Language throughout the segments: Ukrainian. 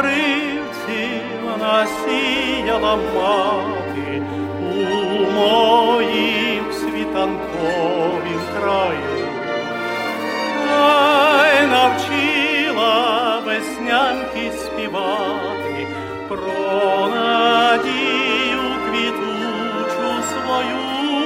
чорнобривців насіяла мати у моїм світанковім краю. Ай, навчила веснянки співати про надію квітучу свою.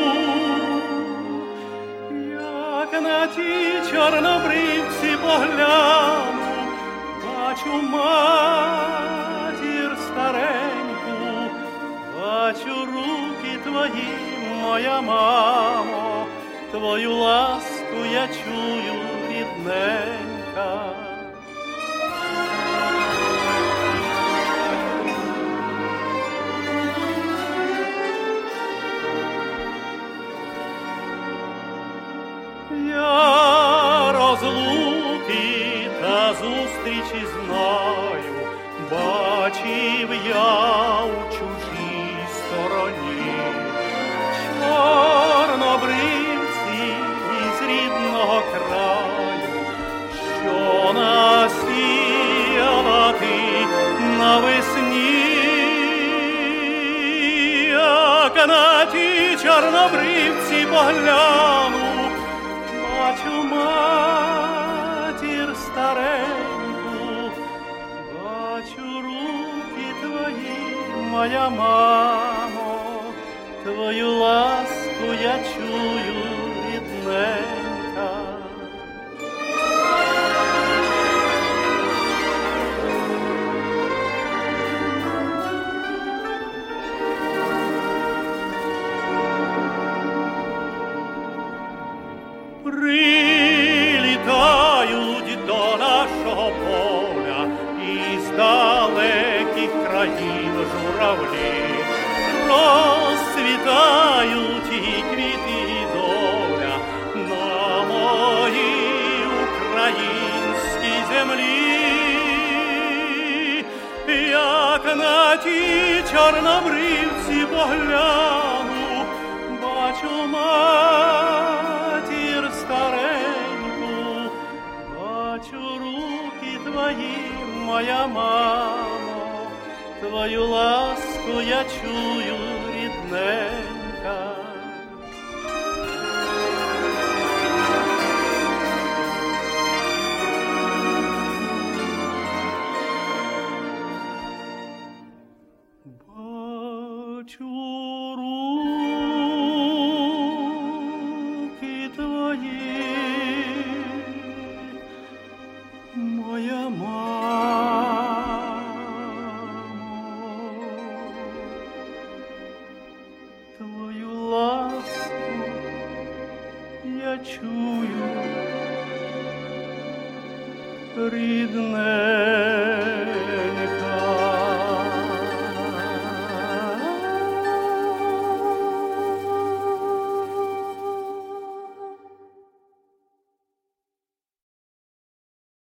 Як на ті чорнобривці погляну, бачу матір стареньку, бачу руки твої, моя мамо, твою ласку я чую, рідненька. Я розлуки та зустрічі знаю, бачив я у чужій стороні. Чорнобривці із рідного краю, що насіяла ти навесні. Як на ті чорнобривці погляну, бачу матір стареньку, бачу руки твої, моя мамо, твою ласку я чую, рідненька. Прилітають до нашого поля із далеких країн журавлі, розцвітають і квіти, і доля на моїй українській землі. Як на ті чорнобривці погляну, бачу матір стареньку, бачу руки твої, моя мамо, твою ласку я чую, рідненька. Бачу руки твої, моя мамо, твою ласку я чую, рідне.